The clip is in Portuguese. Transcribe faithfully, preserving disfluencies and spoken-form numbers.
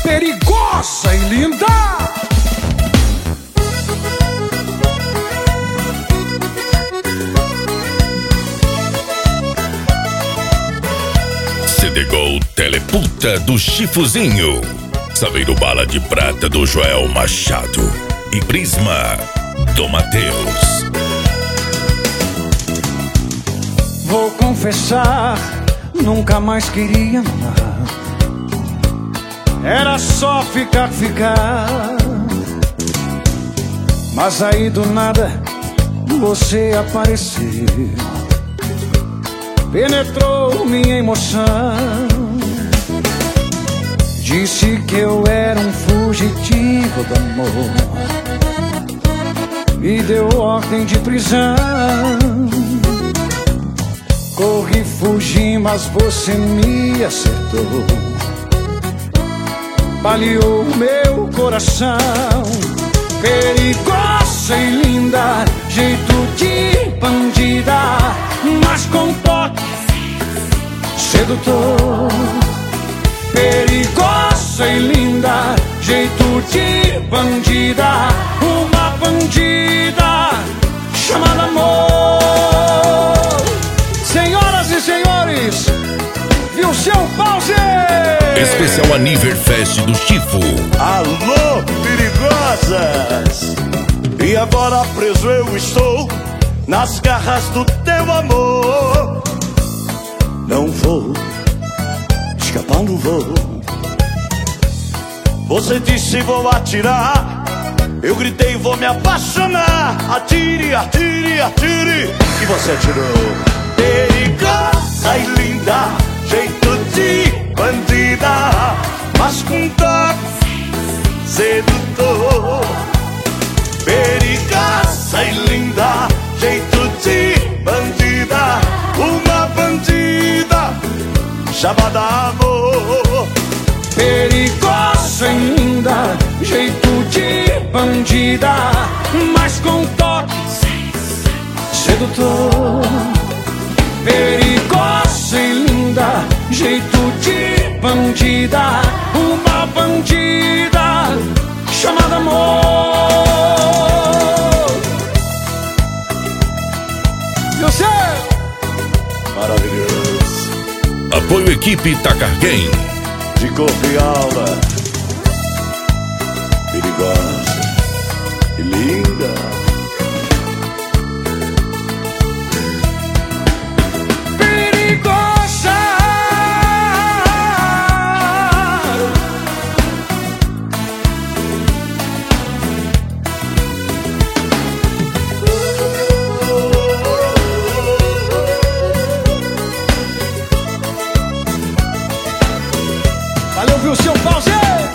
perigosa e linda. C D Gol Teleputa do Chifuzinho, Saveiro Bala de Prata do Joel Machado e Prisma do Matheus. Vou confessar, nunca mais queria amar. Era só ficar, ficar. Mas aí do nada você apareceu, penetrou minha emoção. Disse que eu era um fugitivo do amor, me deu ordem de prisão. Corri, fugi, mas você me acertou, baleou meu coração. Perigosa e linda, jeito de bandida, mas com toque sedutor. Perigosa e linda, jeito de bandida, uma bandida chamada amor. Senhoras e senhores, viu seu pause? Especial Aniverfest do Chifo. Alô, perigosas! E agora preso eu estou nas garras do teu amor. Não vou escapar, não vou. Você disse vou atirar, eu gritei vou me apaixonar. Atire, atire, atire, e você atirou. Perigosa e linda, jeito de bandida, mas com toque sedutor. Perigosa e linda, jeito de bandida, uma bandida chamada amor. Perigosa e linda, jeito de bandida, mas com toque sedutor. Perigosa e linda, jeito de bandida, uma bandida chamada amor. Você Maravilhoso. Apoio Equipe Tacarguém. De corpo e alma, perigosa e linda. perigosa. Valeu, viu, seu pause?